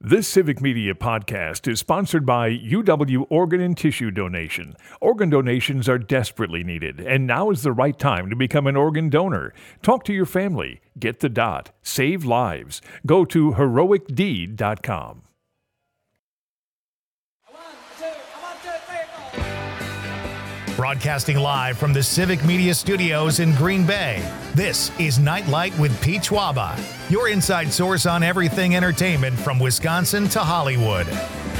This Civic Media podcast is sponsored by UW Organ and Tissue Donation. Organ donations are desperately needed, and now is the right time to become an organ donor. Talk to your family. Get the dot. Save lives. Go to heroicdeed.com. Broadcasting live from the Civic Media Studios in Green Bay, this is Nightlight with Pete Schwaba, your inside source on everything entertainment from Wisconsin to Hollywood.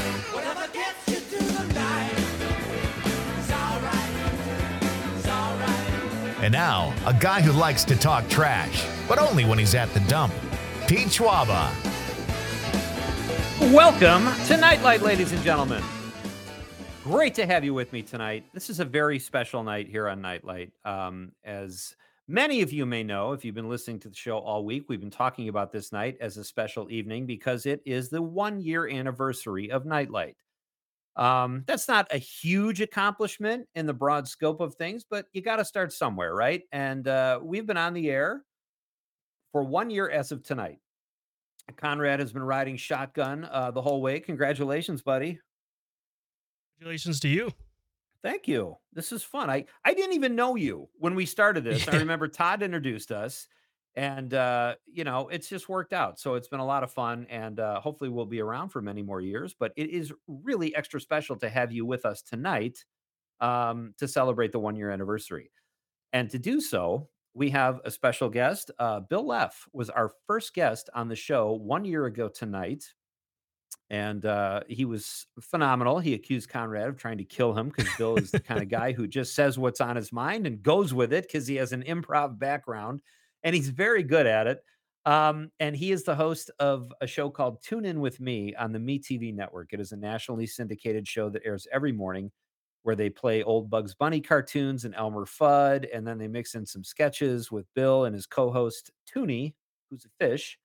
And now, a guy who likes to talk trash, but only when he's at the dump, Pete Schwaba. Welcome to Nightlight, ladies and gentlemen. Great to have you with me tonight. This is a very special night here on Nightlight. As many of you may know, if you've been listening to the show all week, we've been talking about this night as a special evening because it is the 1-year anniversary of Nightlight. That's not a huge accomplishment in the broad scope of things, but you got to start somewhere, right? And we've been on the air for 1 year as of tonight. Conrad has been riding shotgun the whole way. Congratulations, buddy. Congratulations to you. Thank you. This is fun. I didn't even know you when we started this. Yeah. I remember Todd introduced us, and it's just worked out. So it's been a lot of fun, and hopefully we'll be around for many more years. But it is really extra special to have you with us tonight to celebrate the 1-year anniversary. And to do so, we have a special guest. Bill Leff was our first guest on the show 1 year ago tonight. And he was phenomenal. He accused Conrad of trying to kill him because Bill is the kind of guy who just says what's on his mind and goes with it because he has an improv background and he's very good at it. And he is the host of a show called Tune In With Me on the MeTV network. It is a nationally syndicated show that airs every morning where they play old Bugs Bunny cartoons and Elmer Fudd, and then they mix in some sketches with Bill and his co-host Toonie, who's a fish.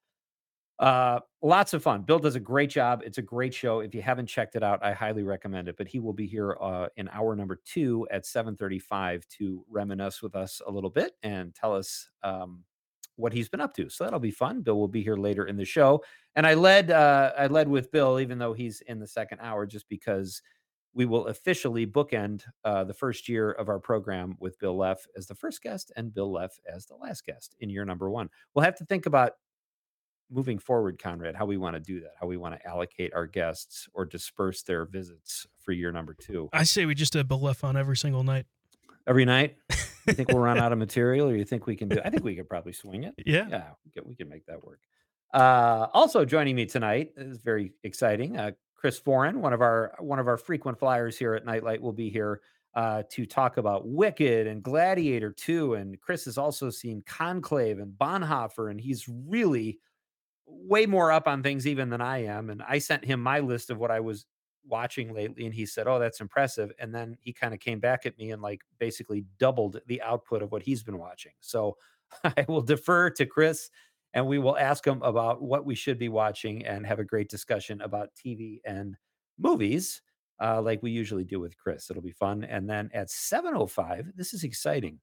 Lots of fun. Bill does a great job. It's a great show. If you haven't checked it out, I highly recommend it. But he will be here in hour number 2 at 7:35 to reminisce with us a little bit and tell us what he's been up to. So that'll be fun. Bill will be here later in the show. And I led with Bill, even though he's in the second hour, just because we will officially bookend the first year of our program with Bill Leff as the first guest and Bill Leff as the last guest in year number 1. We'll have to think about moving forward, Conrad, how we want to do that, how we want to allocate our guests or disperse their visits for year number 2. I say we just have Bill Leff on every single night. Every night? You think we'll run out of material, or you think we can do? I think we could probably swing it. Yeah. We can make that work. Also joining me tonight is very exciting. Chris Foran, one of our frequent flyers here at Nightlight, will be here to talk about Wicked and Gladiator 2. And Chris has also seen Conclave and Bonhoeffer, and he's really way more up on things even than I am. And I sent him my list of what I was watching lately, and he said, "Oh, that's impressive." And then he kind of came back at me and basically doubled the output of what he's been watching. So I will defer to Chris and we will ask him about what we should be watching and have a great discussion about TV and movies like we usually do with Chris. It'll be fun. And then at 7:05, this is exciting.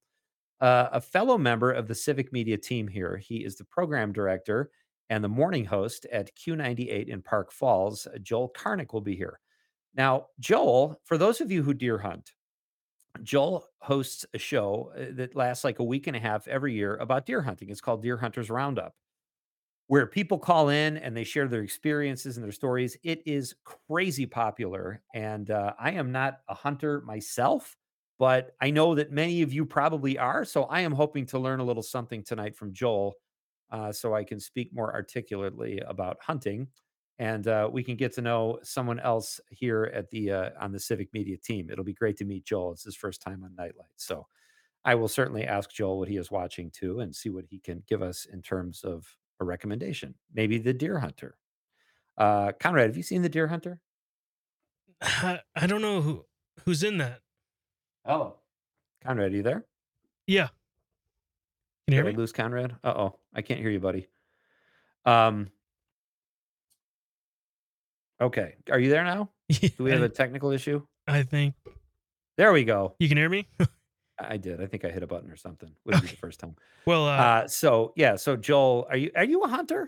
A fellow member of the Civic Media team here, he is the program director and the morning host at Q98 in Park Falls, Joel Karnick, will be here. Now, Joel, for those of you who deer hunt, Joel hosts a show that lasts like a week and a half every year about deer hunting. It's called Deer Hunters Roundup, where people call in and they share their experiences and their stories. It is crazy popular. And I am not a hunter myself, but I know that many of you probably are. So I am hoping to learn a little something tonight from Joel so I can speak more articulately about hunting. And we can get to know someone else here at the on the Civic Media team. It'll be great to meet Joel. It's his first time on Nightlight. So I will certainly ask Joel what he is watching too and see what he can give us in terms of a recommendation. Maybe The Deer Hunter. Conrad, have you seen The Deer Hunter? I don't know who's in that. Oh, Conrad, are you there? Yeah. Can you hear Did I me? lose Conrad? Uh-oh, I can't hear you, buddy. Okay, are you there now? Do we have a technical issue? I think. There we go. You can hear me? I did. I think I hit a button or something. Wouldn't be the first time. Well, So Joel, are you a hunter?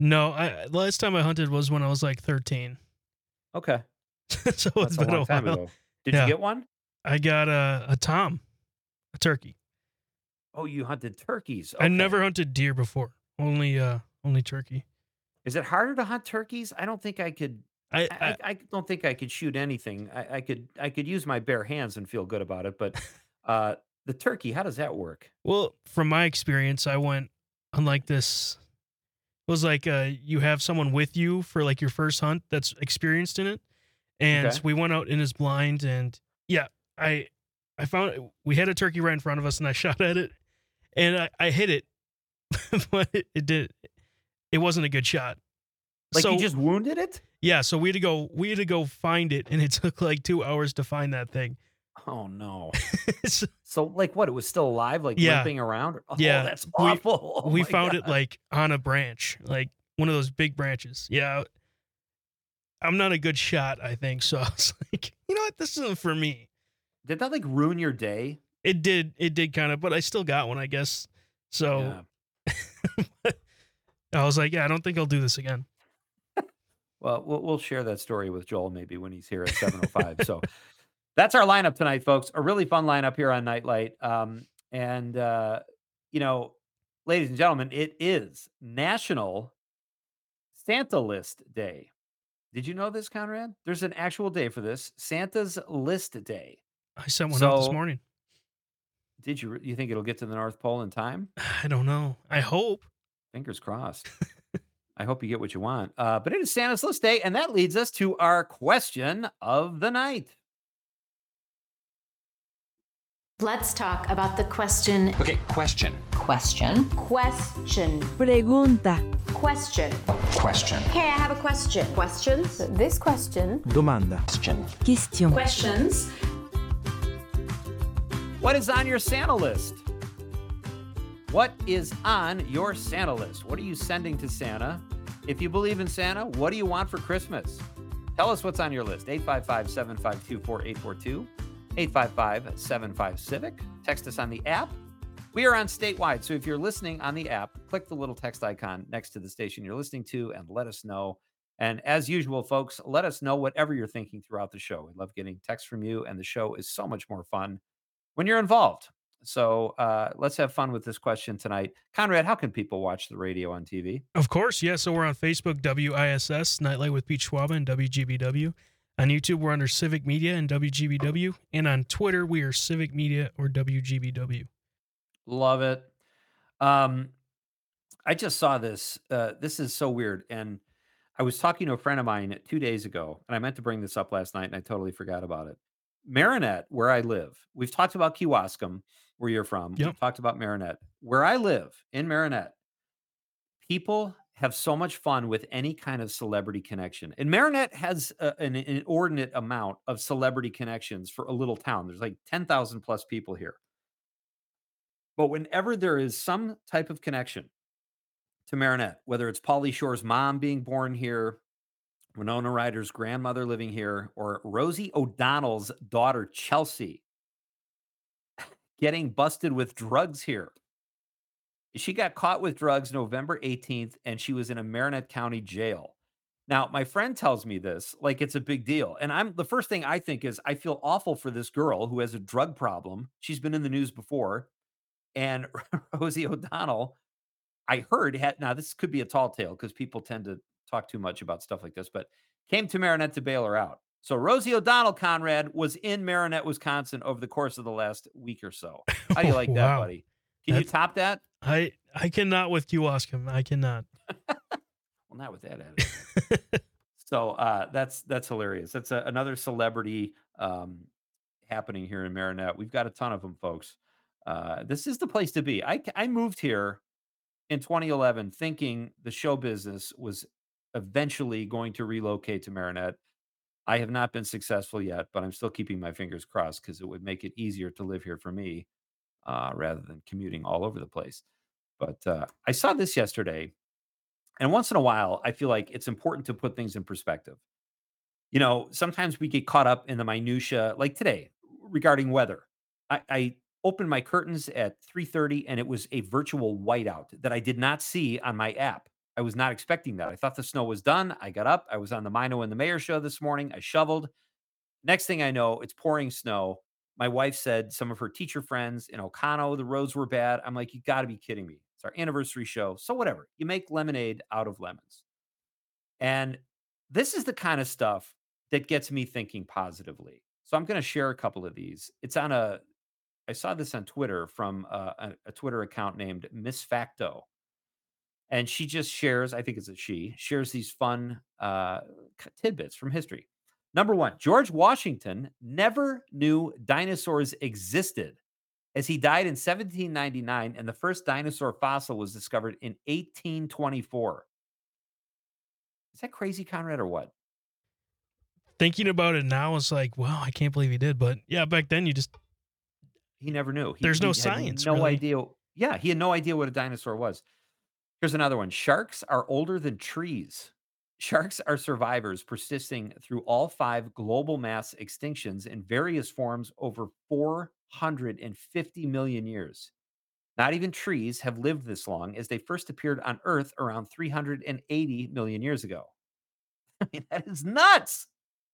No, last time I hunted was when I was like 13. Okay, So it's that's a been a long time while. ago. Did you Yeah. get one? I got a tom, a turkey. Oh, you hunted turkeys. I Okay. never hunted deer before. Only turkey. Is it harder to hunt turkeys? I don't think I could. I, I, I I I don't think I could shoot anything. I could use my bare hands and feel good about it. But uh, the turkey, how does that work? well, from my experience, I went on like this. It was like you have someone with you for like your first hunt that's experienced in it, and Okay. we went out in his blind, and yeah, I found we had a turkey right in front of us, and I shot at it, and I hit it, but it wasn't a good shot. Like you So just wounded it? yeah, so we had to go find it, and it took like 2 hours to find that thing. Oh no. So, So like what? It was still alive, like yeah, limping around? Oh, yeah, that's we awful. Oh we my found it god. like on a branch, like one of those big branches. Yeah, I'm not a good shot, I think. So I was like, you know what, this isn't for me. Did that like ruin your day? It did kind of, but I still got one, I guess. So Yeah. I was like, yeah, I don't think I'll do this again. Well, we'll share that story with Joel maybe when he's here at 7:05. So that's our lineup tonight, folks. A really fun lineup here on Nightlight. And you know, ladies and gentlemen, it is National Santa List Day. Did you know this, Conrad? There's an actual day for this, Santa's List Day. I sent one out this So, morning. did you think it'll get to the North Pole in time? I don't know. I hope. Fingers crossed. I hope you get what you want. But it is Santa's List Day, and that leads us to our question of the night. Let's talk about the question. Okay, question. Question. Pregunta. Question. Question. Hey, I have a question. Questions? This question. Domanda. Question. Question. Questions. What is on your Santa list? What is on your Santa list? What are you sending to Santa? If you believe in Santa, what do you want for Christmas? Tell us what's on your list. 855-752-4842. 855-75-CIVIC. Text us on the app. We are on statewide, so if you're listening on the app, click the little text icon next to the station you're listening to and let us know. And as usual, folks, let us know whatever you're thinking throughout the show. We love getting texts from you, and the show is so much more fun when you're involved. So let's have fun with this question tonight. Conrad, how can people watch the radio on TV? Of course, yeah. So we're on Facebook, WISS, Nightlight with Pete Schwaba and WGBW. On YouTube, we're under Civic Media and WGBW. And on Twitter, we are Civic Media or WGBW. Love it. I just saw this. This is so weird. And I was talking to a friend of mine 2 days ago, and I meant to bring this up last night, and I totally forgot about it. Marinette, where I live, we've talked about Kewaskum, where you're from. Yep. We've talked about Marinette. Where I live in Marinette, people have so much fun with any kind of celebrity connection. And Marinette has an inordinate amount of celebrity connections for a little town. There's like 10,000 plus people here. But whenever there is some type of connection to Marinette, whether it's Pauly Shore's mom being born here, Winona Ryder's grandmother living here, or Rosie O'Donnell's daughter, Chelsea, getting busted with drugs here. She got caught with drugs November 18th, and she was in a Marinette County jail. Now, my friend tells me this like it's a big deal. And the first thing I think is I feel awful for this girl who has a drug problem. She's been in the news before. And Rosie O'Donnell, I heard, now this could be a tall tale because people tend to talk too much about stuff like this, but came to Marinette to bail her out. So Rosie O'Donnell, Conrad, was in Marinette, Wisconsin over the course of the last week or so. How do you like that, Wow. buddy? Can you That's- top that? I cannot with Kewaskum. I cannot. Well, not with that attitude. So that's hilarious. That's another celebrity happening here in Marinette. We've got a ton of them, folks. This is the place to be. I moved here in 2011 thinking the show business was eventually going to relocate to Marinette. I have not been successful yet, but I'm still keeping my fingers crossed because it would make it easier to live here for me rather than commuting all over the place. But I saw this yesterday, and once in a while, I feel like it's important to put things in perspective. You know, sometimes we get caught up in the minutia, like today, regarding weather. I opened my curtains at 3:30, and it was a virtual whiteout that I did not see on my app. I was not expecting that. I thought the snow was done. I got up. I was on the Mino and the Mayor show this morning. I shoveled. Next thing I know, it's pouring snow. My wife said some of her teacher friends in Ocano, the roads were bad. I'm like, you got to be kidding me. It's our anniversary show. So whatever. You make lemonade out of lemons. And this is the kind of stuff that gets me thinking positively. So I'm going to share a couple of these. I saw this on Twitter from a Twitter account named Miss Facto. And she just shares, I think it's a she, shares these fun tidbits from history. Number one, George Washington never knew dinosaurs existed, as he died in 1799 and the first dinosaur fossil was discovered in 1824. Is that crazy, Conrad, or what? Thinking about it now, it's like, wow, I can't believe he did. But yeah, back then He never knew. There's no had science, no really. idea. Yeah, he had no idea what a dinosaur was. Here's another one. Sharks are older than trees. Sharks are survivors persisting through all 5 global mass extinctions in various forms over 450 million years. Not even trees have lived this long, as they first appeared on Earth around 380 million years ago. I mean, that is nuts.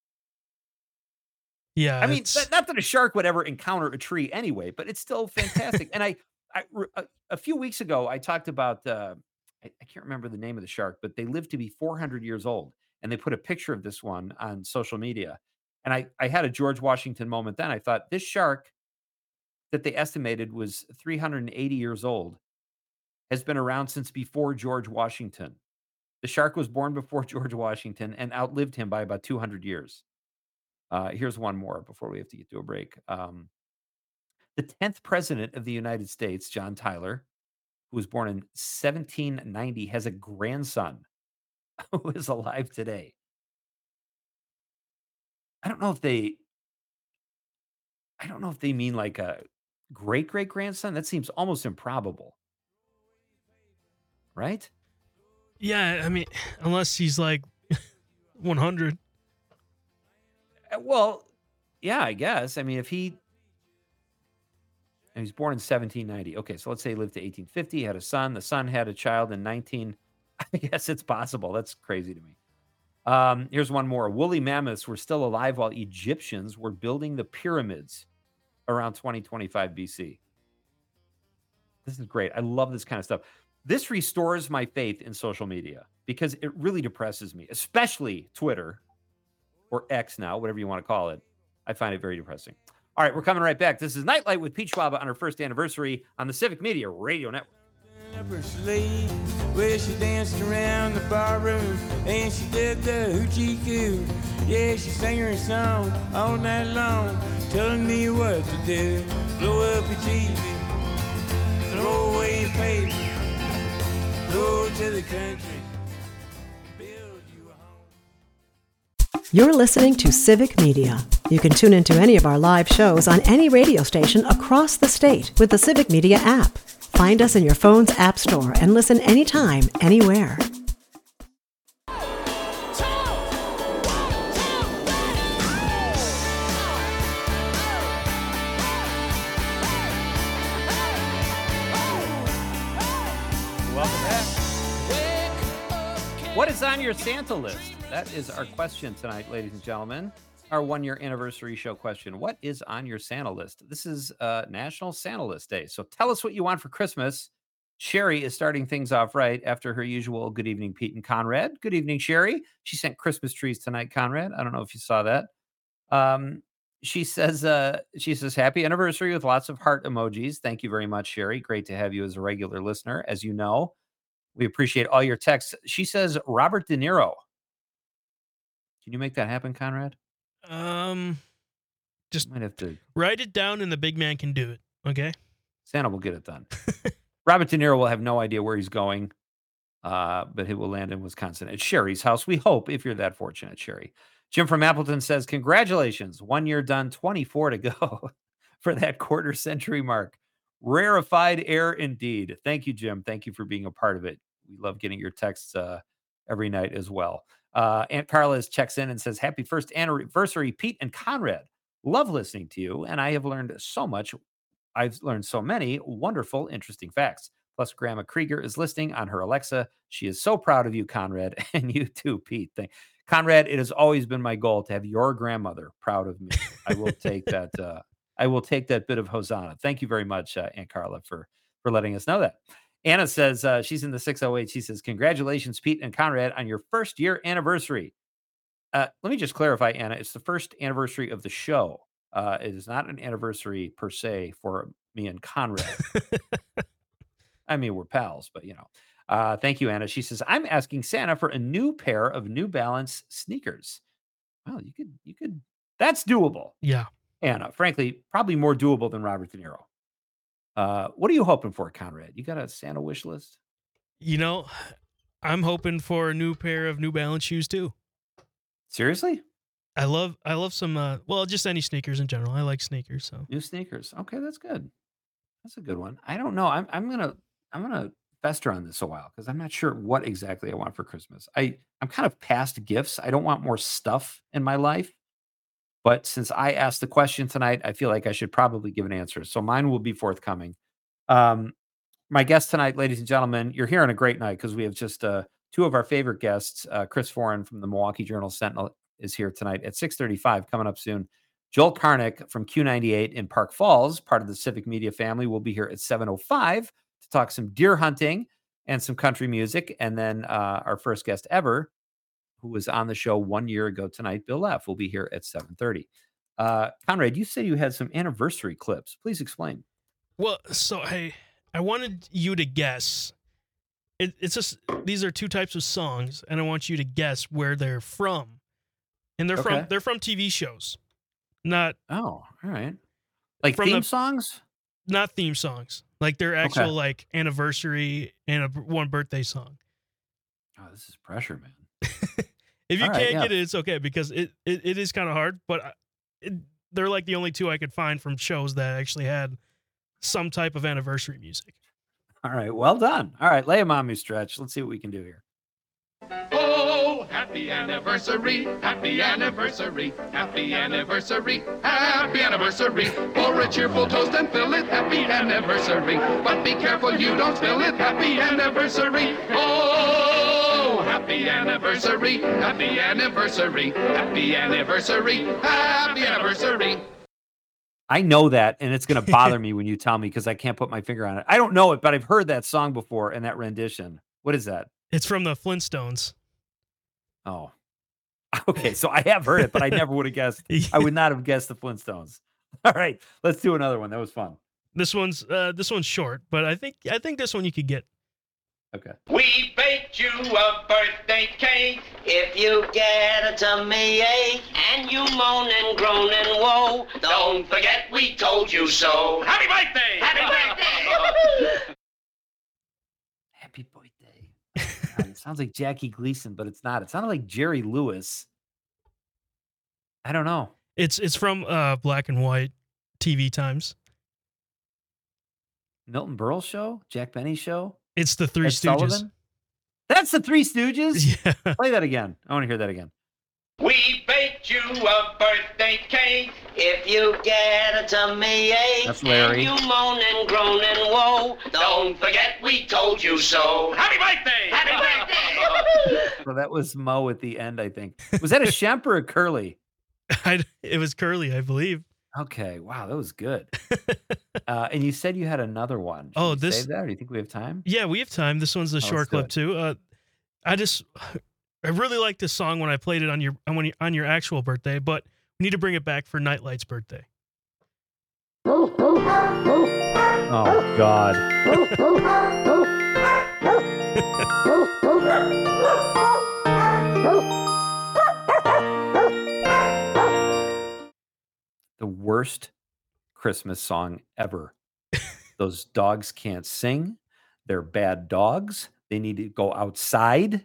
Yeah, I mean, not that a shark would ever encounter a tree anyway, but it's still fantastic. And a few weeks ago, I talked about, I can't remember the name of the shark, but they live to be 400 years old. And they put a picture of this one on social media. And I had a George Washington moment then. I thought, this shark that they estimated was 380 years old has been around since before George Washington. The shark was born before George Washington and outlived him by about 200 years. Here's one more before we have to get to a break. The 10th president of the United States, John Tyler, who was born in 1790, has a grandson who is alive today. I don't know if they mean like a great great grandson. That seems almost improbable, right? yeah. I mean, unless he's like 100. Well, yeah, I guess. I mean, if he was born in 1790. Okay, so let's say he lived to 1850, had a son. The son had a child in 19. I guess it's possible. That's crazy to me. Here's one more. Woolly mammoths were still alive while Egyptians were building the pyramids around 2025 BC. This is great. I love this kind of stuff. This restores my faith in social media because it really depresses me, especially Twitter or X now, whatever you want to call it. I find it very depressing. All right, we're coming right back. This is Nightlight with Pete Schwaba on her first anniversary on the Civic Media Radio Network. Where she danced around the barroom and she did the hoochie coo. Yeah, she sang her song all night long, telling me what to do. Blow up your TV, throw away your paper, go to the country, build you a home. You're listening to Civic Media. You can tune into any of our live shows on any radio station across the state with the Civic Media app. Find us in your phone's app store and listen anytime, anywhere. Welcome back. What is on your Santa list? That is our question tonight, ladies and gentlemen. Our 1-year anniversary show question. What is on your Santa list? This is National Santa List Day. So tell us what you want for Christmas. Sherry is starting things off right after her usual good evening, Pete and Conrad. Good evening, Sherry. She sent Christmas trees tonight, Conrad. I don't know if you saw that. She says happy anniversary with lots of heart emojis. Thank you very much, Sherry. Great to have you as a regular listener. As you know, we appreciate all your texts. She says Robert De Niro. Can you make that happen, Conrad? Just Might have to. write it down and the big man can do it. Okay. Santa will get it done. Robert De Niro will have no idea where he's going, but he will land in Wisconsin at Sherry's house. We hope, if you're that fortunate, Sherry. Jim from Appleton says, congratulations. 1 year done, 24 to go for that quarter century mark. Rarefied air indeed. Thank you, Jim. Thank you for being a part of it. We love getting your texts every night as well. Aunt Carla checks in and says, happy first anniversary, Pete and Conrad. Love listening to you, and I have learned so much. I've learned so many wonderful, interesting facts. Plus, Grandma Krieger is listening on her Alexa. She is so proud of you, Conrad, and you too, Pete. Conrad, it has always been my goal to have your grandmother proud of me. I will take that. I will take that bit of hosanna. Thank you very much, Aunt Carla, for letting us know that. Anna says she's in the 608. She says, congratulations, Pete and Conrad, on your first year anniversary. Let me just clarify, Anna. It's the first anniversary of the show. It is not an anniversary per se for me and Conrad. I mean, we're pals, but thank you, Anna. She says, I'm asking Santa for a new pair of New Balance sneakers. Well, you could, that's doable. Yeah. Anna, frankly, probably more doable than Robert De Niro. What are you hoping for, Conrad? You got a Santa wish list? I'm hoping for a new pair of New Balance shoes too. Seriously? I love some just any sneakers in general. I like sneakers, so. New sneakers. Okay, that's good. That's a good one. I don't know. I'm gonna fester on this a while because I'm not sure what exactly I want for Christmas. I'm kind of past gifts. I don't want more stuff in my life. But since I asked the question tonight, I feel like I should probably give an answer. So mine will be forthcoming. My guest tonight, ladies and gentlemen, you're here on a great night because we have just two of our favorite guests. Chris Foran from the Milwaukee Journal-Sentinel is here tonight at 6:35, coming up soon. Joel Karnick from Q98 in Park Falls, part of the Civic Media family, will be here at 7:05 to talk some deer hunting and some country music. And then our first guest ever, who was on the show 1 year ago tonight, Bill F., will be here at 7:30. Conrad, you said you had some anniversary clips. Please explain. Well, so I wanted you to guess. It's just, these are two types of songs, and I want you to guess where they're from. And they're from TV shows. Not all right. Like from theme songs? Not theme songs. Like their actual like anniversary and one birthday song. Oh, this is pressure, man. If you can't get it, it's okay because it is kind of hard, but they're like the only two I could find from shows that actually had some type of anniversary music. All right, well done. All right, lay them on me, Stretch. Let's see what we can do here. Oh, happy anniversary, happy anniversary, happy anniversary, happy anniversary. Pour a cheerful toast and fill it, happy anniversary. But be careful you don't spill it, happy anniversary. Oh, happy anniversary, happy anniversary, happy anniversary, happy anniversary. I know that, and it's going to bother me when you tell me because I can't put my finger on it. I don't know it, but I've heard that song before in that rendition. What is that? It's from the Flintstones. Oh, okay. So I have heard it, but I never would have guessed. I would not have guessed the Flintstones. All right, let's do another one. That was fun. This one's short, but I think this one you could get. Okay. We baked you a birthday cake. If you get a tummy ache and you moan and groan and woe, don't forget we told you so. Happy birthday! Happy birthday! Happy birthday. God, it sounds like Jackie Gleason, but it's not. It sounded like Jerry Lewis. I don't know. It's from Black and White TV times. Milton Berle show? Jack Benny show? It's the Three Stooges. Sullivan? That's the Three Stooges? Yeah. Play that again. I want to hear that again. We baked you a birthday cake. If you get a tummy ache, that's Larry. And you moan and groan and woe, don't forget we told you so. Happy birthday! Happy birthday! So that was Mo at the end, I think. Was that a Shemp or a Curly? It was Curly, I believe. Okay. Wow, that was good. And you said you had another one. Should we save that, or do you think we have time? Yeah, we have time. This one's a short clip too. I really like this song when I played it on your actual birthday, but we need to bring it back for Nightlight's birthday. Oh God. The worst Christmas song ever. Those dogs can't sing. They're bad dogs. They need to go outside.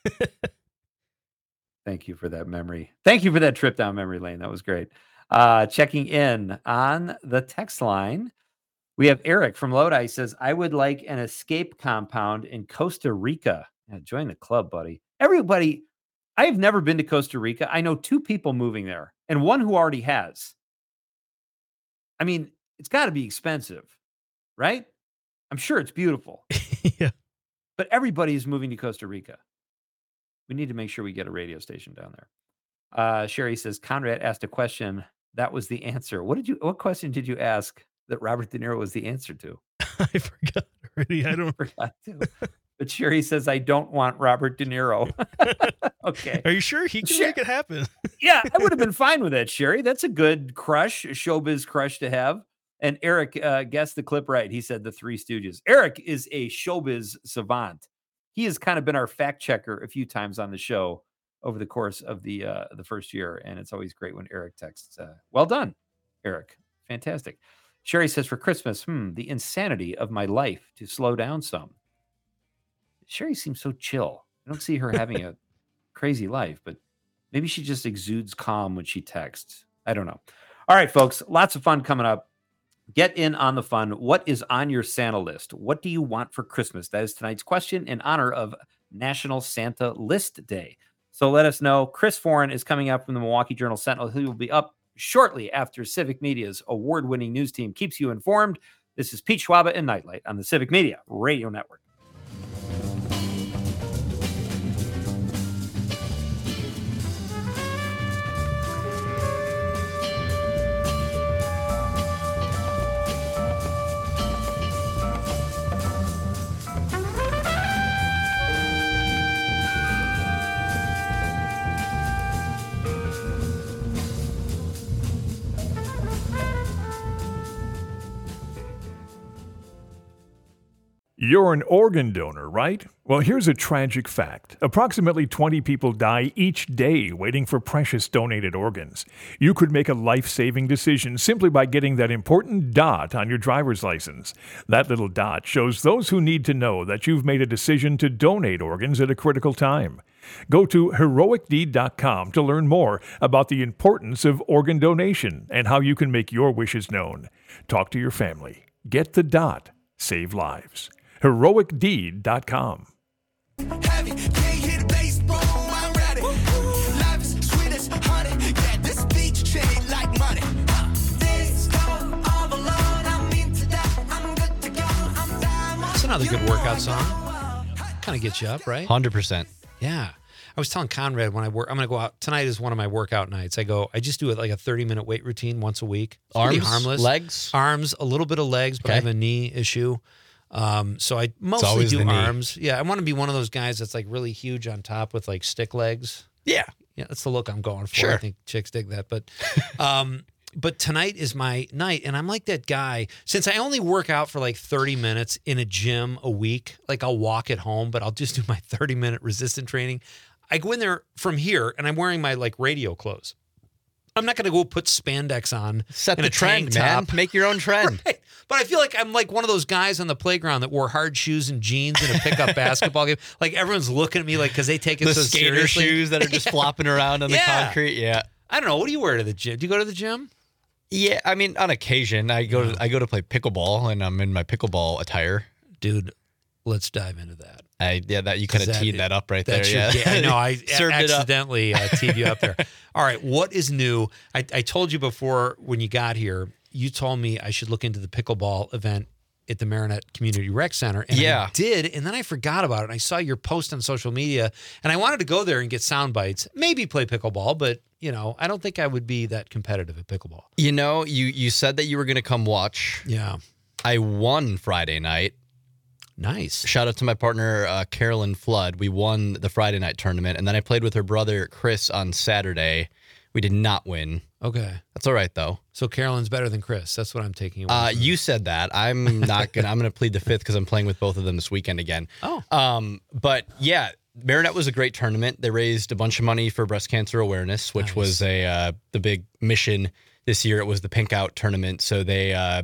Thank you for that memory. Thank you for that trip down memory lane. That was great. Checking in on the text line, we have Eric from Lodi. Says, I would like an escape compound in Costa Rica. Yeah, join the club, buddy. Everybody, I have never been to Costa Rica. I know two people moving there and one who already has. I mean, it's got to be expensive, right? I'm sure it's beautiful. Yeah. But everybody's moving to Costa Rica. We need to make sure we get a radio station down there. Sherry says, Conrad asked a question. That was the answer. What question did you ask that Robert De Niro was the answer to? I forgot already. I don't forgot to. But Sherry says, I don't want Robert De Niro. Okay. Are you sure he can make it happen? Yeah, I would have been fine with that, Sherry. That's a good crush, a showbiz crush to have. And Eric guessed the clip right. He said the Three Stooges. Eric is a showbiz savant. He has kind of been our fact checker a few times on the show over the course of the first year. And it's always great when Eric texts. Well done, Eric. Fantastic. Sherry says, for Christmas, the insanity of my life to slow down some. Sherry seems so chill. I don't see her having a crazy life, but maybe she just exudes calm when she texts. I don't know. All right, folks, lots of fun coming up. Get in on the fun. What is on your Santa list? What do you want for Christmas? That is tonight's question in honor of National Santa List Day. So let us know. Chris Foran is coming up from the Milwaukee Journal Sentinel. He will be up shortly after Civic Media's award-winning news team keeps you informed. This is Pete Schwaba and Nightlight on the Civic Media Radio Network. You're an organ donor, right? Well, here's a tragic fact. Approximately 20 people die each day waiting for precious donated organs. You could make a life-saving decision simply by getting that important dot on your driver's license. That little dot shows those who need to know that you've made a decision to donate organs at a critical time. Go to heroicdeed.com to learn more about the importance of organ donation and how you can make your wishes known. Talk to your family. Get the dot. Save lives. heroicdeed.com. Heavy, can't hit a bass, boom, I'm ready. Life is sweet as honey. Yeah, this beach chain like money. This go all alone. I'm into that. I'm good to go. I'm down. That's another good workout song. Kind of gets you up, right? 100%. Yeah. I was telling Conrad when I work, I'm going to go out. Tonight is one of my workout nights. I just do it like a 30-minute weight routine once a week. It's arms, harmless. Legs? Arms, a little bit of legs, but I have a knee issue. So I mostly do arms. Yeah, I want to be one of those guys that's like really huge on top with like stick legs. Yeah. Yeah, that's the look I'm going for. Sure. I think chicks dig that. But tonight is my night, and I'm like that guy. Since I only work out for like 30 minutes in a gym a week, like I'll walk at home, but I'll just do my 30-minute resistant training. I go in there from here, and I'm wearing my like radio clothes. I'm not going to go put spandex on. Set and the a trend, tank man. top. Make your own trend. Right. But I feel like I'm like one of those guys on the playground that wore hard shoes and jeans in a pickup basketball game. Like everyone's looking at me like because they take it the so skater seriously. shoes that are just flopping around on the concrete. Yeah. I don't know. What do you wear to the gym? Do you go to the gym? Yeah, I mean, on occasion, I go to play pickleball, and I'm in my pickleball attire. Dude, let's dive into that. You kind of teed that up right there. Yeah, I know. I served accidentally teed you up there. All right, what is new? I told you before when you got here, you told me I should look into the pickleball event at the Marinette Community Rec Center. And I did, and then I forgot about it. And I saw your post on social media, and I wanted to go there and get sound bites, maybe play pickleball, but I don't think I would be that competitive at pickleball. You said that you were going to come watch. Yeah. I won Friday night. Nice. Shout out to my partner, Carolyn Flood. We won the Friday night tournament, and then I played with her brother, Chris, on Saturday. We did not win. Okay. That's all right, though. So Carolyn's better than Chris. That's what I'm taking away. You said that. I'm not going to. I'm going to plead the fifth because I'm playing with both of them this weekend again. Oh. But yeah, Marinette was a great tournament. They raised a bunch of money for breast cancer awareness, which was the big mission this year. It was the Pink Out tournament. So they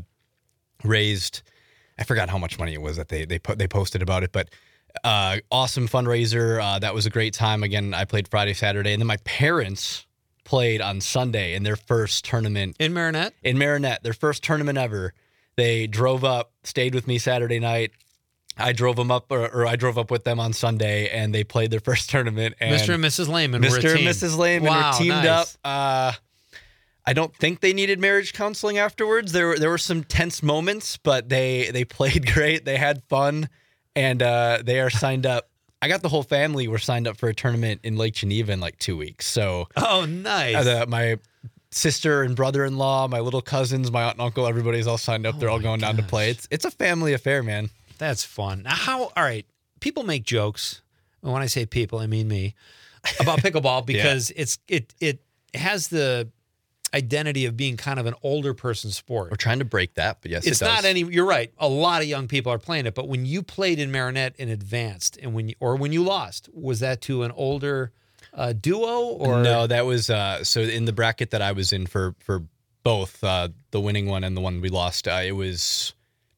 raised, I forgot how much money it was that they posted about it, but awesome fundraiser. That was a great time. Again, I played Friday, Saturday, and then my parents played on Sunday in their first tournament. In Marinette? In Marinette, their first tournament ever. They drove up, stayed with me Saturday night. I drove them up, or I drove up with them on Sunday, and they played their first tournament. And Mr. and Mrs. Lehman were a team. Mr. and Mrs. Lehman were teamed up. I don't think they needed marriage counseling afterwards. There were some tense moments, but they played great. They had fun, and they are signed up. I got the whole family were signed up for a tournament in Lake Geneva in like 2 weeks. So nice. My sister and brother-in-law, my little cousins, my aunt and uncle, everybody's all signed up. They're all going down to play. It's a family affair, man. That's fun. Now, all right, people make jokes. And when I say people, I mean me, about pickleball because it has the identity of being kind of an older person sport. We're trying to break that, but yes, it's not any. You're right. A lot of young people are playing it, but when you played in Marinette and advanced, and when you lost, was that to an older duo or no? That was so in the bracket that I was in for both the winning one and the one we lost. It was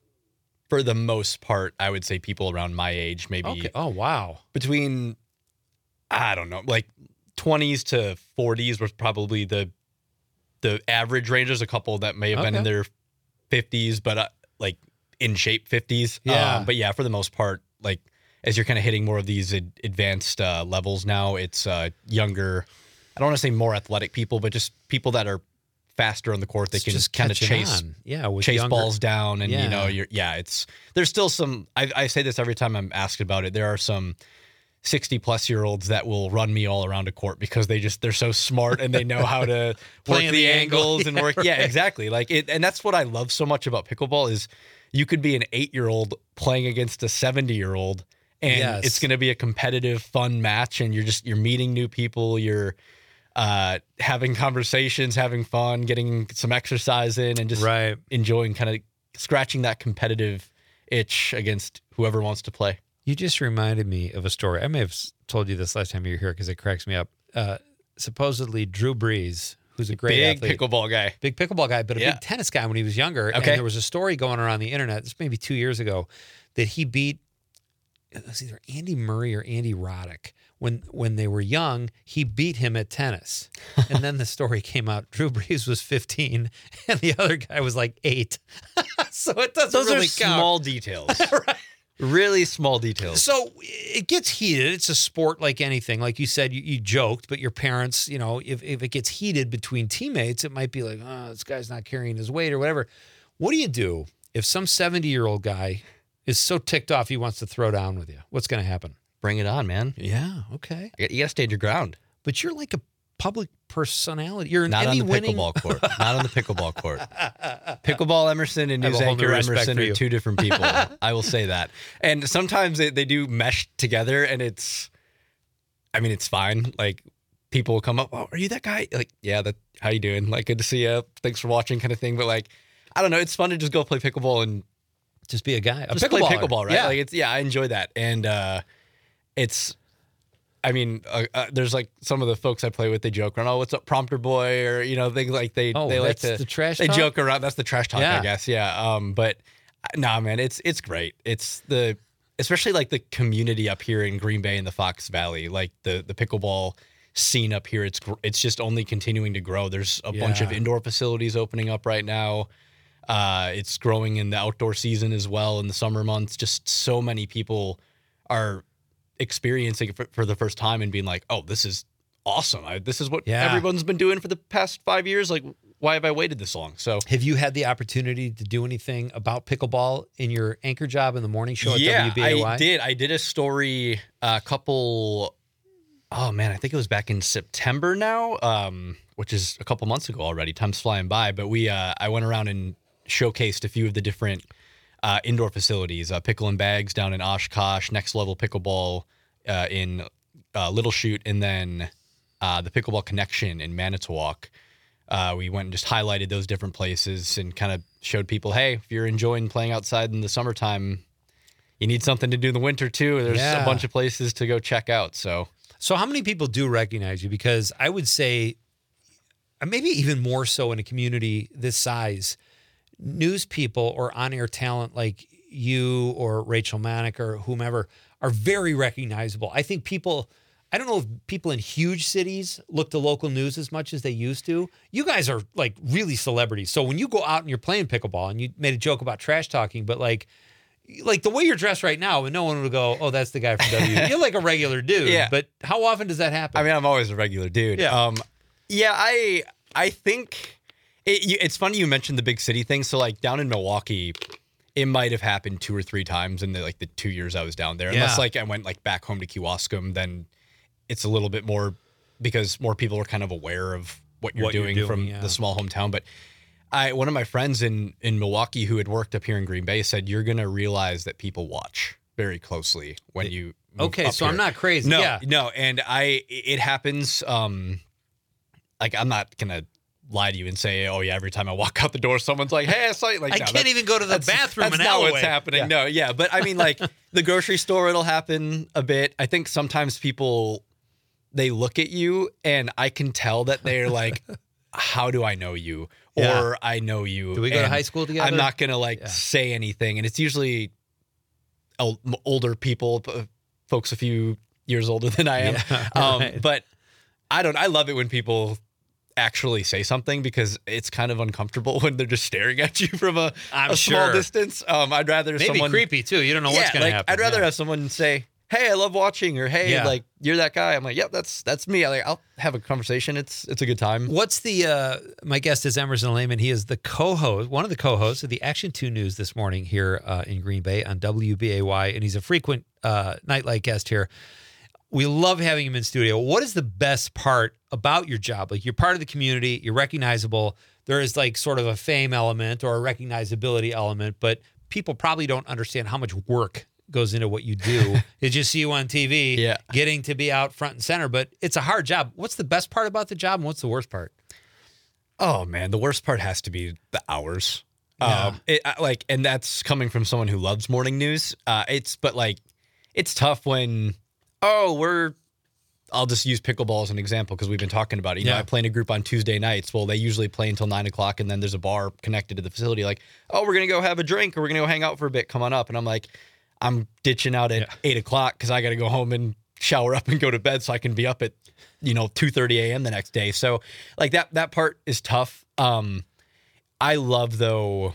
for the most part, I would say people around my age, maybe. Okay. Oh wow, between I don't know, like 20s to 40s was probably the average range. There's a couple that may have been in their 50s, but like in shape 50s. Yeah. But yeah, for the most part, like as you're kind of hitting more of these advanced levels now, it's younger. I don't want to say more athletic people, but just people that are faster on the court. They can just kind of chase balls down, and you know, there's still some. I say this every time I'm asked about it. There are some 60-plus-year-olds that will run me all around a court because they're so smart and they know how to work the angles and work. Yeah, exactly. Like it, and that's what I love so much about pickleball is you could be an 8-year-old playing against a 70-year-old, and it's going to be a competitive, fun match. And you're meeting new people. You're having conversations, having fun, getting some exercise in, and just enjoying, kind of scratching that competitive itch against whoever wants to play. You just reminded me of a story. I may have told you this last time you were here because it cracks me up. Supposedly Drew Brees, who's a great athlete. Big pickleball guy, but a big tennis guy when he was younger. Okay. And there was a story going around the internet, this maybe 2 years ago, that he beat, it was either Andy Murray or Andy Roddick. When they were young, he beat him at tennis. And then the story came out, Drew Brees was 15 and the other guy was like 8. So it doesn't Those really are count. small details. Right. Really small details. So it gets heated. It's a sport like anything. Like you said, you joked, but your parents, you know, if it gets heated between teammates, it might be like, oh, this guy's not carrying his weight or whatever. What do you do if some 70-year-old guy is so ticked off he wants to throw down with you? What's going to happen? Bring it on, man. Yeah, okay. You got to stand your ground. But you're like a public personality. You're not on the pickleball court. Not on the pickleball court. Pickleball Emerson and news anchor Emerson are two different people. I will say that. And sometimes they do mesh together, and it's fine. Like people will come up, "Oh, are you that guy?" Like, yeah, how you doing? Like, good to see you. Thanks for watching, kind of thing. But like, I don't know. It's fun to just go play pickleball and just be a guy. Just play pickleball, right? Yeah. Like I enjoy that, and it's. I mean, there's like some of the folks I play with, they joke around, "Oh, what's up, prompter boy?" Or, you know, things like they like to, the trash they talk? joke around. That's the trash talk, I guess. Yeah. But nah, man, it's great. It's especially like the community up here in Green Bay and the Fox Valley, like the pickleball scene up here. It's just only continuing to grow. There's a bunch of indoor facilities opening up right now. It's growing in the outdoor season as well in the summer months. Just so many people are experiencing it for the first time and being like, oh, this is awesome. This is what everyone's been doing for the past 5 years. Like, why have I waited this long? So have you had the opportunity to do anything about pickleball in your anchor job in the morning show at WBAY? I did a story I think it was back in September now, which is a couple months ago already. Time's flying by. But I went around and showcased a few of the different indoor facilities, Pickle and Bags down in Oshkosh, Next Level Pickleball in Little Chute, and then the Pickleball Connection in Manitowoc. We went and just highlighted those different places and kind of showed people, hey, if you're enjoying playing outside in the summertime, you need something to do in the winter too. There's a bunch of places to go check out. So how many people do recognize you? Because I would say maybe even more so in a community this size, news people or on-air talent like you or Rachel Manick or whomever are very recognizable. I think I don't know if people in huge cities look to local news as much as they used to. You guys are like really celebrities. So when you go out and you're playing pickleball, and you made a joke about trash talking, but like the way you're dressed right now, and no one would go, oh, that's the guy from W. You're like a regular dude. Yeah. But how often does that happen? I mean, I'm always a regular dude. Yeah. I think It's funny you mentioned the big city thing. So like down in Milwaukee, it might have happened 2 or 3 times in the 2 years I was down there. Unless like I went like back home to Kewaskum, then it's a little bit more because more people are kind of aware of what you're doing from the small hometown. But one of my friends in Milwaukee who had worked up here in Green Bay said, you're going to realize that people watch very closely when you move up so here. I'm not crazy. No. And it happens. Like I'm not going to lie to you and say, oh yeah, every time I walk out the door, someone's like, hey, I saw you. Like, I can't even go to the bathroom. That's not what's happening. No, but I mean, like the grocery store, it'll happen a bit. I think sometimes people, they look at you and I can tell that they're like, how do I know you? Or I know you. Do we go to high school together? I'm not going to say anything. And it's usually older people, folks a few years older than I am. Right. But I love it when people actually say something because it's kind of uncomfortable when they're just staring at you from a small distance. I'd rather maybe someone creepy too. You don't know what's going to happen. I'd rather have someone say, hey, I love watching, or hey, like you're that guy. I'm like, yep, that's me. I'll have a conversation. It's a good time. What's the my guest is Emerson Lehman. He is the co-host, one of the co-hosts of the Action 2 News this morning here in Green Bay on WBAY, and he's a frequent Nightlight guest here. We love having him in studio. What is the best part about your job? Like, you're part of the community, you're recognizable. There is like sort of a fame element or a recognizability element, but people probably don't understand how much work goes into what you do. They just see you on TV, getting to be out front and center, but it's a hard job. What's the best part about the job and what's the worst part? Oh man, the worst part has to be the hours. Yeah. And that's coming from someone who loves morning news. It's tough when, I'll just use pickleball as an example because we've been talking about it. You know, I play in a group on Tuesday nights. Well, they usually play until 9 o'clock, and then there's a bar connected to the facility. Like, oh, we're going to go have a drink, or we're going to go hang out for a bit. Come on up. And I'm like, I'm ditching out at 8 o'clock because I got to go home and shower up and go to bed so I can be up at, 2:30 a.m. the next day. So, like, that part is tough. I love, though,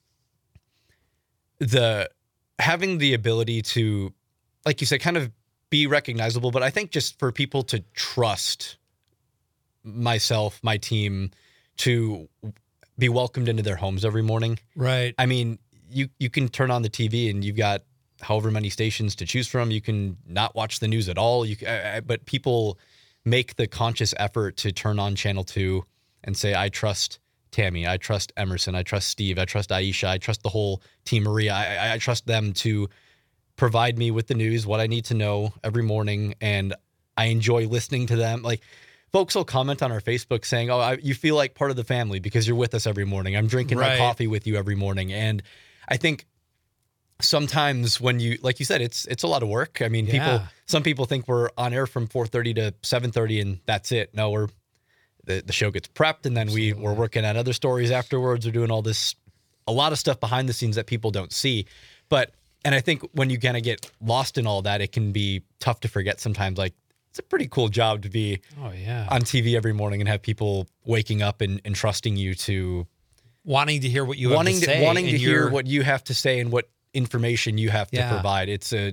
having the ability to, like you said, kind of be recognizable, but I think just for people to trust myself, my team, to be welcomed into their homes every morning. Right. I mean, you can turn on the TV and you've got however many stations to choose from. You can not watch the news at all. But people make the conscious effort to turn on Channel 2 and say, I trust Tammy, I trust Emerson, I trust Steve, I trust Aisha, I trust the whole team, Maria. I trust them to provide me with the news, what I need to know every morning, and I enjoy listening to them. Like, folks will comment on our Facebook saying, oh, you feel like part of the family because you're with us every morning. I'm drinking my coffee with you every morning. And I think sometimes when you, like you said, it's a lot of work. I mean, some people think we're on air from 4:30 to 7:30 and that's it. No, the show gets prepped, and then we're working on other stories afterwards. We're doing a lot of stuff behind the scenes that people don't see. And I think when you kind of get lost in all that, it can be tough to forget sometimes. Like, it's a pretty cool job to be on TV every morning and have people waking up and trusting you to wanting to hear what you have to say, wanting to hear what you have to say and what information you have to provide. It's a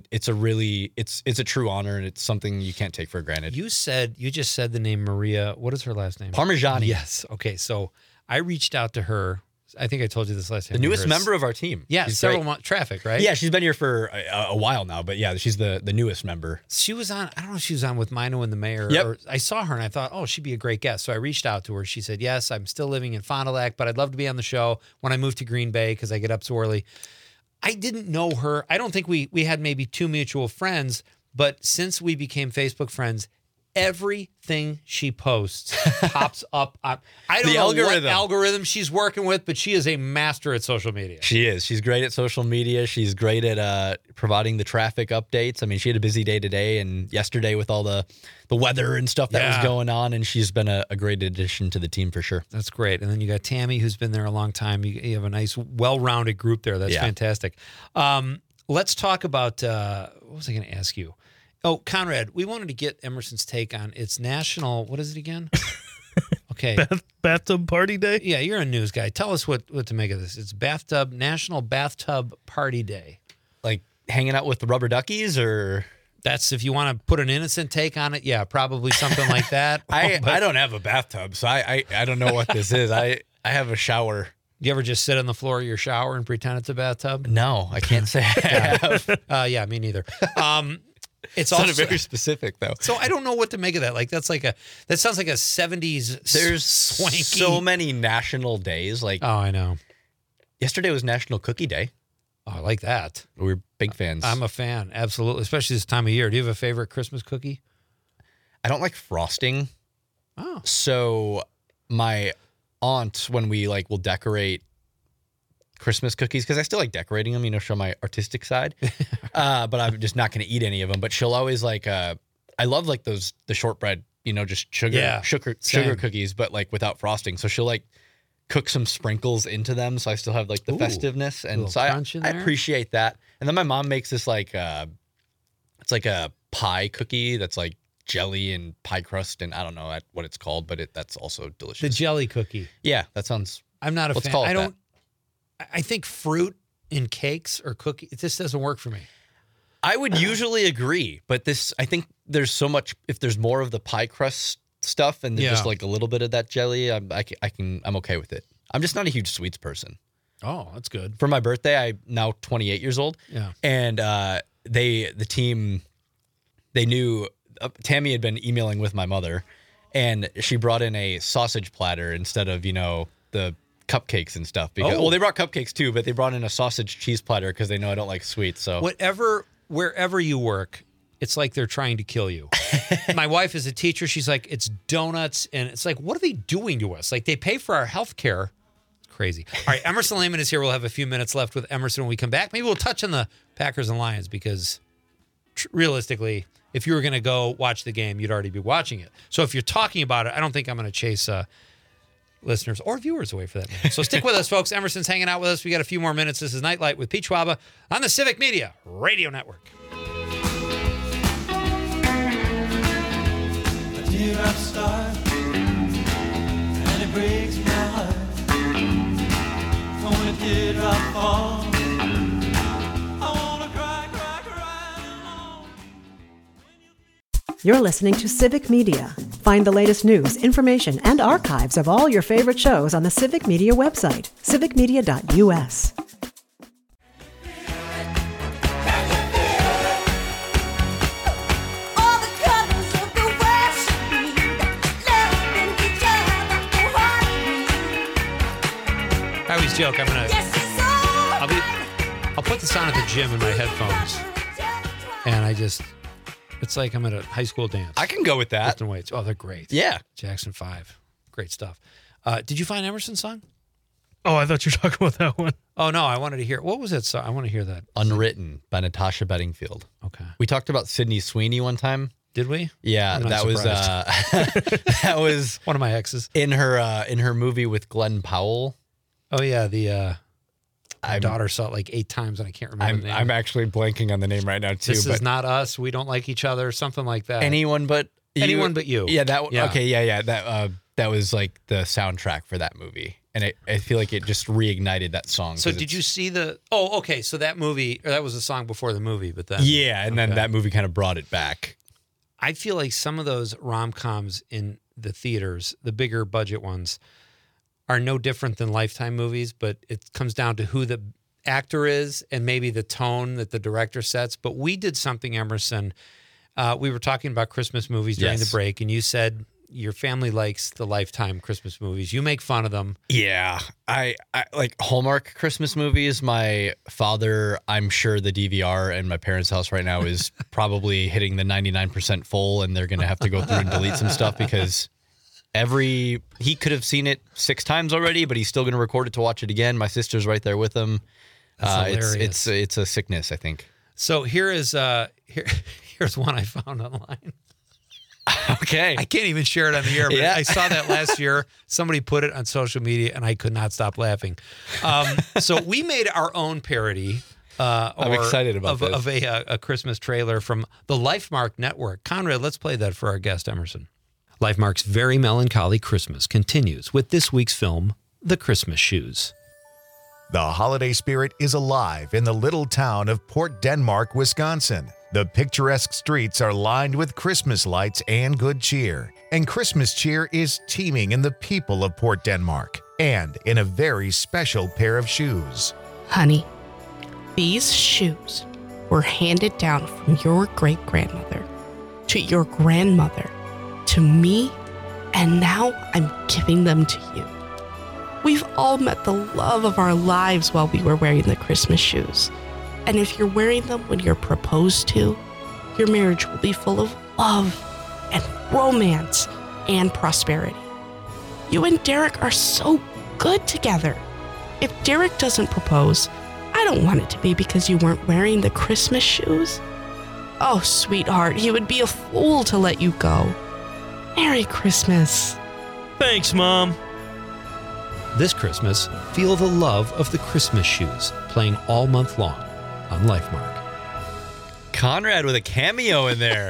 true honor, and it's something you can't take for granted. You just said the name Maria. What is her last name? Parmigiani. Yes. Okay. So I reached out to her. I think I told you this last time. The newest member of our team. Yeah, several months. Traffic, right? Yeah, she's been here for a while now, but yeah, she's the newest member. She was on, I don't know if she was on with Mino and the Mayor. Yep. Or I saw her and I thought, oh, she'd be a great guest. So I reached out to her. She said, yes, I'm still living in Fond du Lac, but I'd love to be on the show when I move to Green Bay because I get up so early. I didn't know her. I don't think we had maybe 2 mutual friends, but since we became Facebook friends, everything she posts pops up on, I don't know what algorithm she's working with, but she is a master at social media. She is. She's great at social media. She's great at providing the traffic updates. I mean, she had a busy day today and yesterday with all the weather and stuff that was going on, and she's been a great addition to the team for sure. That's great. And then you got Tammy, who's been there a long time. You have a nice, well-rounded group there. That's fantastic. Let's talk about, what was I going to ask you? Oh, Conrad, we wanted to get Emerson's take on its national, what is it again? Okay. Bathtub Party Day? Yeah, you're a news guy. Tell us what to make of this. It's National Bathtub Party Day. Like hanging out with the rubber duckies, or? That's, if you want to put an innocent take on it, yeah, probably something like that. I don't have a bathtub, so I don't know what this is. I have a shower. Do you ever just sit on the floor of your shower and pretend it's a bathtub? No, I can't say I have. Yeah, me neither. It's not also very specific though. So I don't know what to make of that. Like that sounds like a 70s. There's swanky. so many national days. Like I know. Yesterday was National Cookie Day. Oh, I like that. We're big fans. I'm a fan, absolutely, especially this time of year. Do you have a favorite Christmas cookie? I don't like frosting. Oh. So my aunt, when we will decorate Christmas cookies, because I still like decorating them, show my artistic side. But I'm just not going to eat any of them. But she'll always I love the shortbread, just sugar cookies, but without frosting. So she'll cook some sprinkles into them, so I still have the festiveness, and so I appreciate that. And then my mom makes this it's like a pie cookie that's jelly and pie crust, and I don't know what it's called, but that's also delicious. The jelly cookie. Yeah, that sounds. I'm not a let's fan. Call it I don't. That. I think fruit in cakes or cookies, it just doesn't work for me. I would usually agree, but I think there's so much. If there's more of the pie crust stuff and there's just a little bit of that jelly, I'm okay with it. I'm just not a huge sweets person. Oh, that's good. For my birthday, I'm now 28 years old. Yeah. And the team, they knew Tammy had been emailing with my mother, and she brought in a sausage platter instead of, the cupcakes and stuff. Because, well, they brought cupcakes too, but they brought in a sausage cheese platter because they know I don't like sweets. So wherever you work, it's like they're trying to kill you. My wife is a teacher. She's like, it's donuts. And it's like, what are they doing to us? They pay for our health care. It's crazy. All right, Emerson Lehman is here. We'll have a few minutes left with Emerson when we come back. Maybe we'll touch on the Packers and Lions because realistically, if you were going to go watch the game, you'd already be watching it. So if you're talking about it, I don't think I'm going to chase listeners or viewers away for that matter. So stick with us, folks. Emerson's hanging out with us. We got a few more minutes. This is Nightlight with Pete Schwaba on the Civic Media Radio Network. Dear, I'm starving, and it breaks my heart. When a teardrop falls, I wanna cry along. You're listening to Civic Media. Find the latest news, information, and archives of all your favorite shows on the Civic Media website, civicmedia.us. I always joke, I'll put this on at the gym in my headphones, and it's like I'm at a high school dance. I can go with that. Lifting weights. Oh, they're great. Yeah. Jackson 5. Great stuff. Did you find Emerson's song? Oh, I thought you were talking about that one. Oh, no, I wanted to hear. What was that song? I want to hear that. Unwritten by Natasha Bedingfield. Okay. We talked about Sydney Sweeney one time. Did we? Yeah, that was that was one of my exes in her movie with Glenn Powell. Oh yeah, my daughter saw it 8 times and I can't remember the name. I'm actually blanking on the name right now too. This is not us. We don't like each other. Something like that. Anyone but you. Yeah. Okay. Yeah. That was the soundtrack for that movie, and I feel like it just reignited that song. So did you see the? Oh, okay. So that movie, or that was a song before the movie, but then then that movie kind of brought it back. I feel like some of those rom-coms in the theaters, the bigger budget ones, are no different than Lifetime movies, but it comes down to who the actor is and maybe the tone that the director sets. But we did something, Emerson. We were talking about Christmas movies during the break, and you said your family likes the Lifetime Christmas movies. You make fun of them. Yeah. I like Hallmark Christmas movies. My father, I'm sure the DVR in my parents' house right now is probably hitting the 99% full, and they're going to have to go through and delete some stuff because he could have seen it 6 times already, but he's still going to record it to watch it again. My sister's right there with him. It's a sickness, I think. So here's one I found online. Okay. I can't even share it on the air, but I saw that last year. Somebody put it on social media, and I could not stop laughing. So we made our own parody. I'm excited about this. Of a Christmas trailer from the Lifemark Network. Conrad, let's play that for our guest, Emerson. Lifemark's very melancholy Christmas continues with this week's film, The Christmas Shoes. The holiday spirit is alive in the little town of Port Denmark, Wisconsin. The picturesque streets are lined with Christmas lights and good cheer, and Christmas cheer is teeming in the people of Port Denmark. and in a very special pair of shoes. Honey, these shoes were handed down from your great-grandmother to your grandmother to me, and now I'm giving them to you. We've all met the love of our lives while we were wearing the Christmas shoes. And if you're wearing them when you're proposed to, your marriage will be full of love and romance and prosperity. You and Derek are so good together. If Derek doesn't propose, I don't want it to be because you weren't wearing the Christmas shoes. Oh, sweetheart, he would be a fool to let you go. Merry Christmas. Thanks, Mom. This Christmas, feel the love of the Christmas shoes, playing all month long on LifeMark. Conrad with a cameo in there.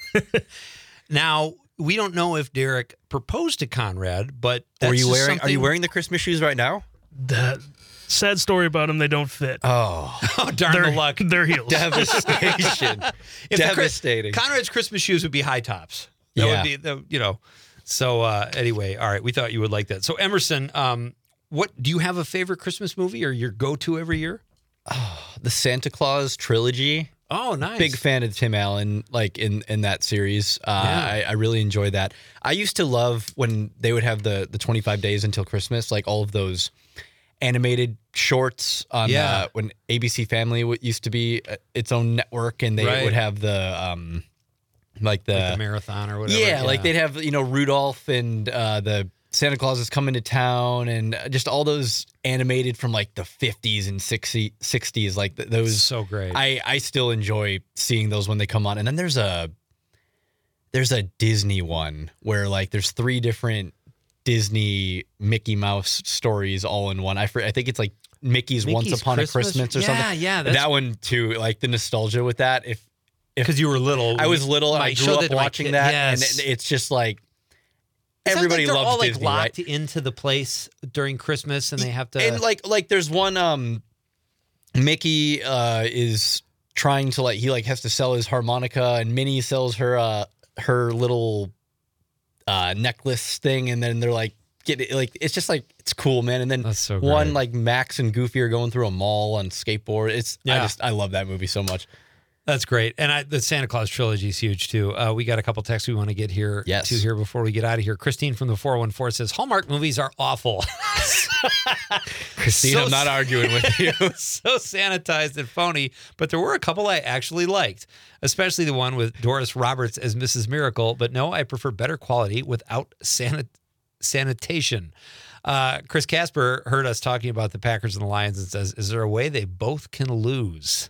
Now, we don't know if Derek proposed to Conrad, but are you wearing the Christmas shoes right now? The sad story about them, they don't fit. Oh, darn the luck. They're heels. Devastation. Devastating. Conrad's Christmas shoes would be high tops. That would be, So anyway, all right, we thought you would like that. So Emerson, what do you have a favorite Christmas movie or your go-to every year? Oh, the Santa Claus trilogy. Oh, nice. Big fan of Tim Allen, like in that series. I really enjoy that. I used to love when they would have the 25 days until Christmas, like all of those animated shorts on when ABC Family used to be its own network, and they would have the like the marathon or whatever. Yeah, like they'd have Rudolph and the Santa Claus is coming to town, and just all those animated from like the 50s and 60s, like those. So great. I still enjoy seeing those when they come on. And then there's a Disney one where like there's 3 different Disney Mickey Mouse stories all in one. I think it's like Mickey's Once Upon a Christmas or something. Yeah, that one too. Like the nostalgia with that. If because you were little, I was little. And I grew up watching that, and it's just like. Everybody like loves all, Disney, like, locked right? into the place during Christmas, and they have to. And like there's one. Mickey is trying to he has to sell his harmonica, and Minnie sells her little necklace thing, and then they're like it's just like it's cool, man. And then that's so great. One like Max and Goofy are going through a mall on skateboard. I love that movie so much. That's great. And the Santa Claus trilogy is huge, too. We got a couple texts we want to get here to here before we get out of here. Christine from the 414 says, Hallmark movies are awful. Christine, I'm not arguing with you. So sanitized and phony, but there were a couple I actually liked, especially the one with Doris Roberts as Mrs. Miracle. But no, I prefer better quality without sanitation. Chris Casper heard us talking about the Packers and the Lions and says, is there a way they both can lose?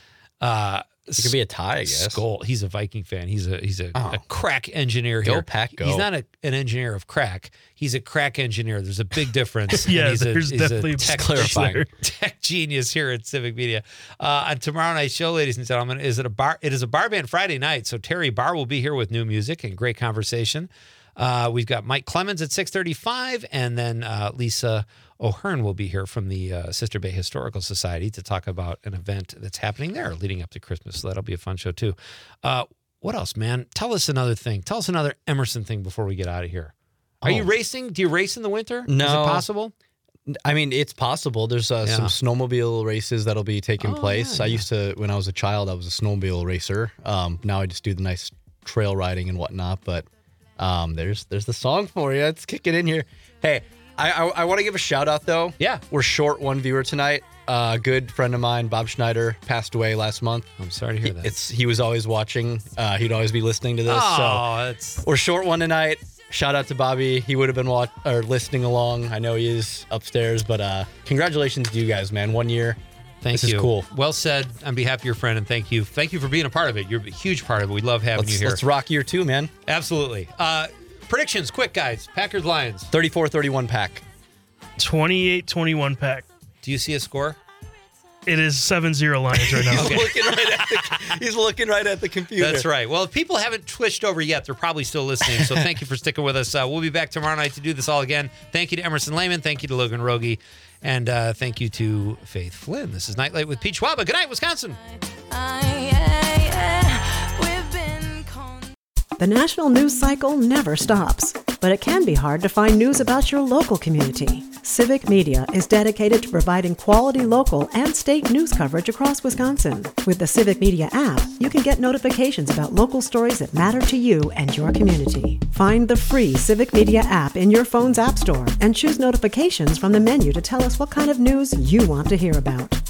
It could be a tie, I guess. Skull. He's a Viking fan. He's a crack engineer here. Go Pack, go. He's not an engineer of crack. He's a crack engineer. There's a big difference. There's he's definitely a tech, clarifying. Tech genius here at Civic Media. On tomorrow night's show, ladies and gentlemen, it is a bar band Friday night. So Terry Barr will be here with new music and great conversation. We've got Mike Clemens at 6:35, and then Lisa O'Hearn will be here from the Sister Bay Historical Society to talk about an event that's happening there leading up to Christmas. So that'll be a fun show too. What else, man? Tell us another thing. Tell us another Emerson thing before we get out of here. Are you racing? Do you race in the winter? No. Is it possible? I mean, it's possible. There's some snowmobile races that'll be taking place. I used to, when I was a child, I was a snowmobile racer. Now I just do the nice trail riding and whatnot. But there's the song for you. It's kicking in here. Hey, I want to give a shout out though. Yeah. We're short one viewer tonight. A good friend of mine, Bob Schneider, passed away last month. I'm sorry to hear that. He was always watching. He'd always be listening to this. We're short one tonight. Shout out to Bobby. He would have been listening along. I know he is upstairs, but congratulations to you guys, man. 1 year. This is cool. Well said on behalf of your friend, and thank you. Thank you for being a part of it. You're a huge part of it. We love having you here. Let's rock year 2, man. Absolutely. Predictions, quick, guys. Packers, Lions. 34-31 Pack. 28-21 Pack. Do you see a score? It is 7-0 Lions right now. He's looking right at the computer. That's right. Well, if people haven't twitched over yet, they're probably still listening. So thank you for sticking with us. We'll be back tomorrow night to do this all again. Thank you to Emerson Lehman. Thank you to Logan Rogie. And thank you to Faith Flynn. This is Nightlight with Pete Schwaba. Good night, Wisconsin. The national news cycle never stops. but it can be hard to find news about your local community. Civic Media is dedicated to providing quality local and state news coverage across Wisconsin. With the Civic Media app, you can get notifications about local stories that matter to you and your community. Find the free Civic Media app in your phone's app store and choose notifications from the menu to tell us what kind of news you want to hear about.